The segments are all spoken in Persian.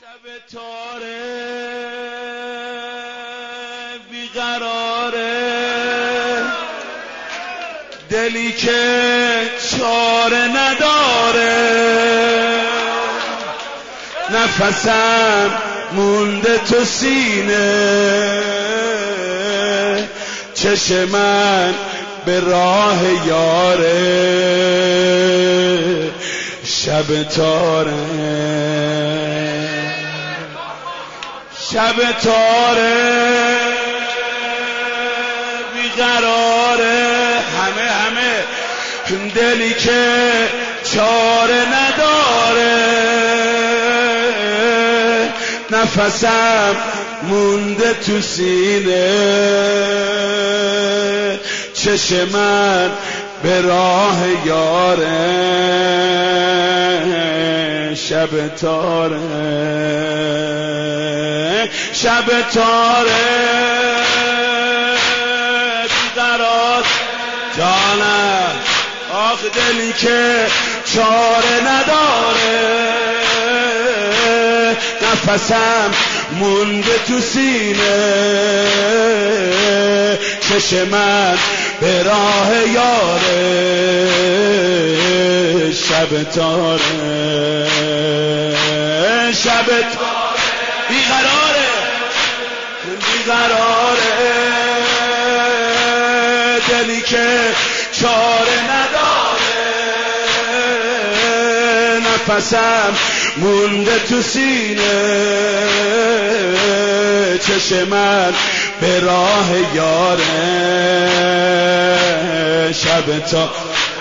شب تاره بیقراره، دلی که چاره نداره، نفسم مونده تو سینه، چشم من به راه یاره، شب تاره شب تاره بیقراره، همه دلی که چاره نداره، نفسم مونده تو سینه، چشم من به راه یاره، شب تاره شب تاره بیقرار جانم، آخ دلی که چاره نداره، نفسم مونده تو سینه، چشم من به راه یاره، شب تاره شب تاره بیقراره دلی که چاره نداره، نفسم مونده تو سینه، چشم من به راه یاره، شب تا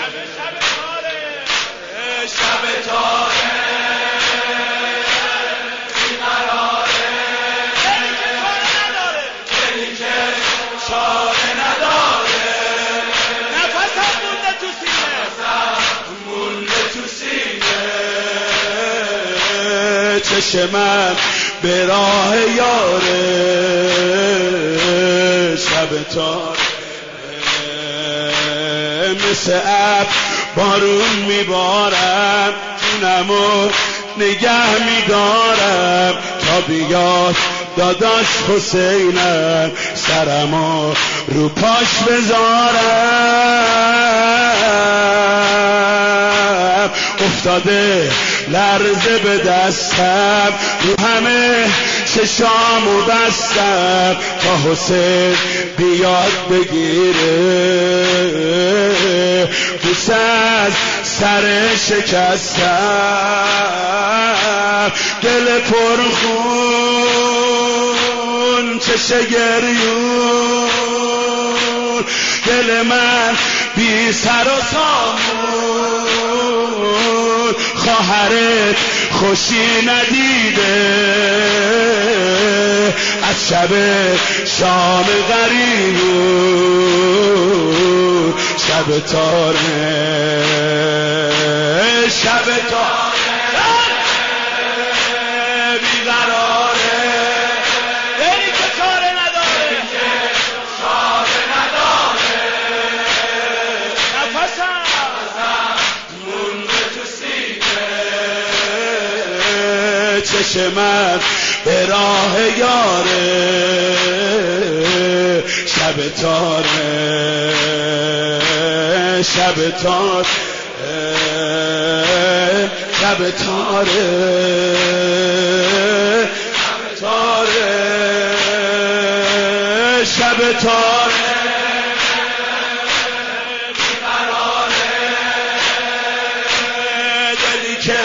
چشم من به راه یاره، شب تاره مثل ابر بارون میبارم، جونمو نگه میدارم تا بیاد داداش حسینم، سرمو رو پاش بذارم، افتاده لرزه به دستم، رو همه چشامو بستم تا حسین بیاد بگیره، بوسه از سر شکستم، دل پرخون چشه گریون، دل من بی سر و سامون، خواهرت خوشی ندیده از شب شام غریبون، شب تاره شب تاره بیقراره، دلی که چاره نداره، نفسم مونده تو سینه، چشم من به راه یاره، شب تاره شب تاره شب تاره شب تاره بیقراره، دلی که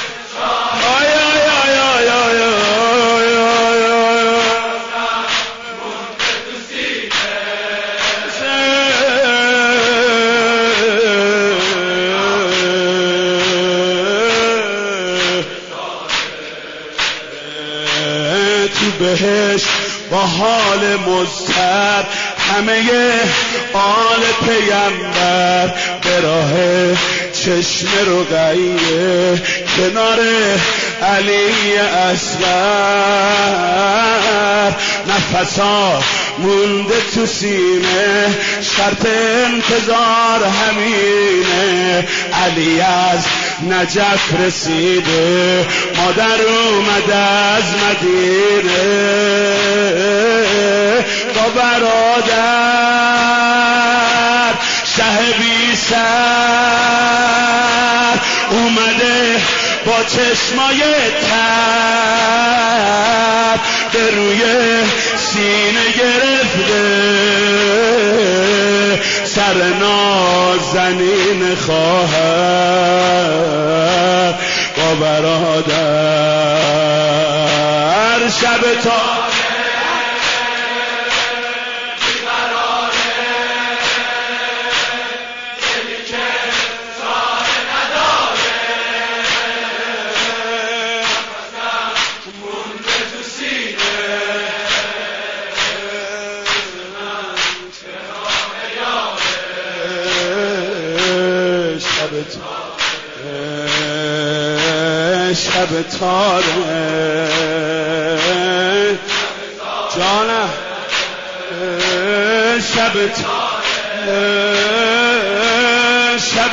بهش با حال مضطر، همه آل پیمبر به راه چشم رقیه، کنار علی اصغر، نفسا مونده تو سینه، شرط انتظار همینه، علی از نجف رسیده، مادر اومد از مدینه با برادر شه بی سر اومده با چشمای تر به روی سینه گرفته سر نازنین خواهر با برادر شب تا شب تاره جانم شب تاره شب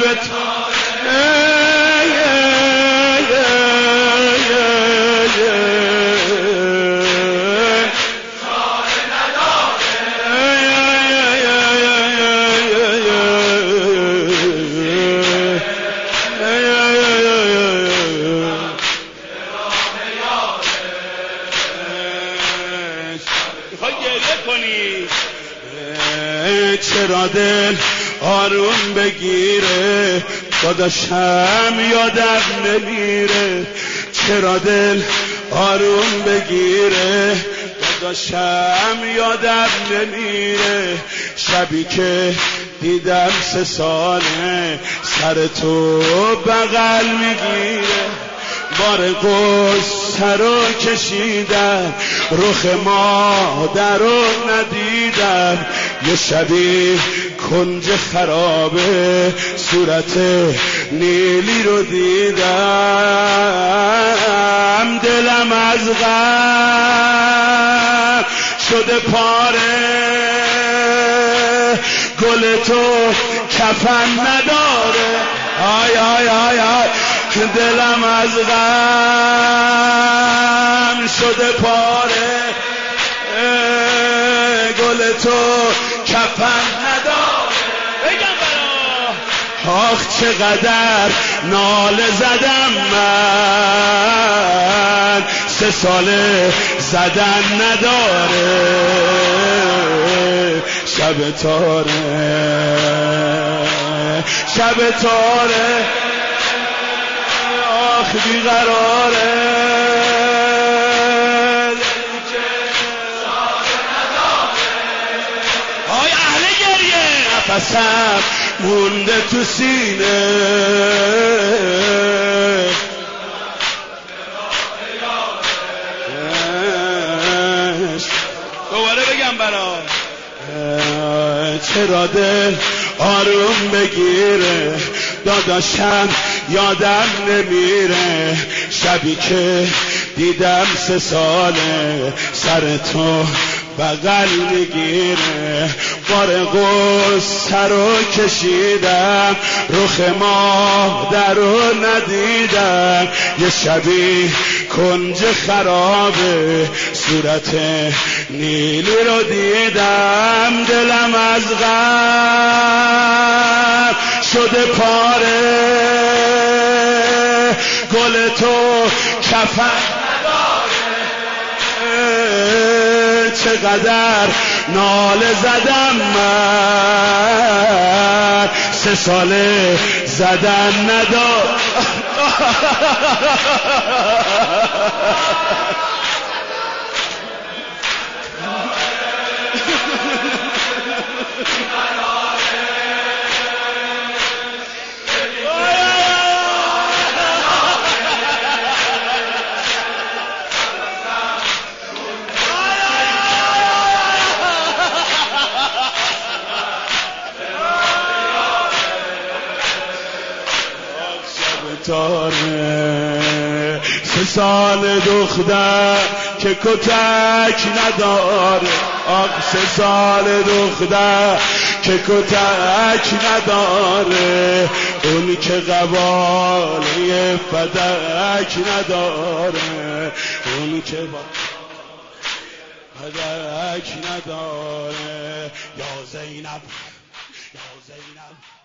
چرا دل آروم بگیره داداشم یادم نمیره، چرا دل آروم بگیره داداشم یادم نمیره، شبی که دیدم 3 ساله سر تو بغل میگیره، بار غصه رو کشیدم رخ مادر رو ندیدم، یه شبی کنج خرابه صورت نیلی رو دیدم، دلم از غم شده پاره، گل تو کفن نداره، آی آی آی آی دلم از غم شده پاره، گل تو کفن نداره، بگم برا آخ چقدر ناله زدم من 3 ساله زدن نداره، شب تاره شب تاره آخ بیقراره، آی اهل گریه نفسم مونده تو سینه، دوباره بگم برا چرا دل آروم بگیره داداشم یادم نمیره، شبی که دیدم 3 ساله سر تو بغل میگیره، بار غصه رو کشیدم رخ مادر رو ندیدم، یه شبی کنج خرابه صورت نیلی رو دیدم، دلم از غم شده پاره، گل تو کفن چقدر ناله زدم من 3 ساله زدن ندار تاره 3 سال دختر که کتک نداره، آخ 3 سال دختر که کتک نداره، اون که قباله فدک نداره، اون که فدک نداره. یا زینب، یا زینب.